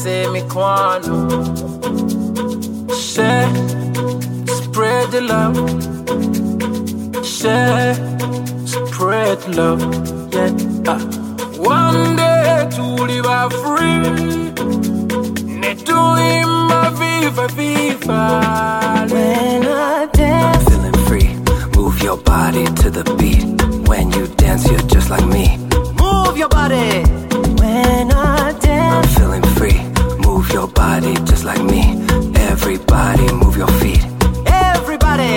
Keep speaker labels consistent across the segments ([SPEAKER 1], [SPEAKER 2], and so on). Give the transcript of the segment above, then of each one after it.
[SPEAKER 1] say me kwano. Share, spread the love. Share, spread love. Yeah. One day to live free. Ne to him a viva viva.
[SPEAKER 2] When I dance,
[SPEAKER 3] I'm feeling free. Move your body to the beat. When you dance, you're just like me.
[SPEAKER 2] move your body. When I
[SPEAKER 3] I'm
[SPEAKER 2] dance,
[SPEAKER 3] feeling free. Move your body just like me. Everybody move your feet.
[SPEAKER 2] everybody,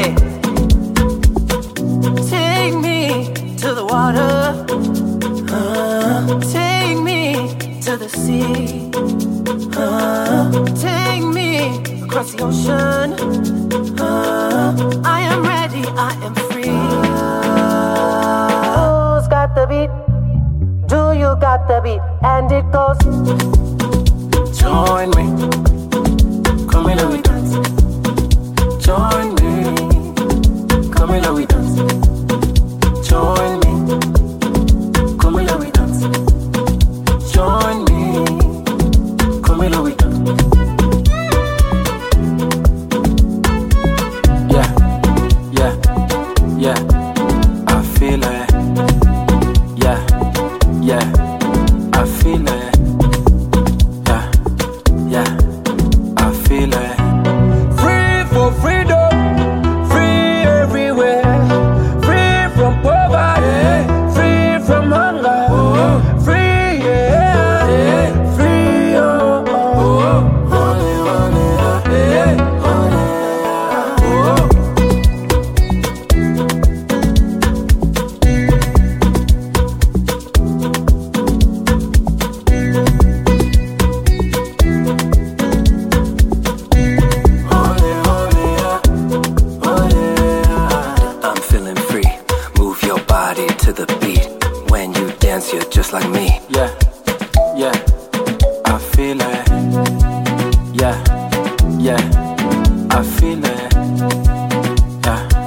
[SPEAKER 2] take me to the water. Take me to the sea. Take me across the ocean. I am ready, I am free. Who's got the beat? Do you got the beat? And it goes.
[SPEAKER 1] Join me. Come in and we dance. Join me. Come in and we dance. Join me. Come in and we dance. Join me. Come in and we dance. Yeah, yeah, yeah. I feel it. Yeah, yeah. I feel it. Yeah, yeah. I feel it. Free for freedom. Free everywhere. Free from poverty. Free from hunger. Free, yeah. Free, oh, oh. Honey, honey, yeah. Honey, oh.
[SPEAKER 3] I'm feeling free. Move your body to the beat. When you dance, you're just like me.
[SPEAKER 1] Yeah, yeah, I feel it. Yeah, yeah, I feel it. Yeah.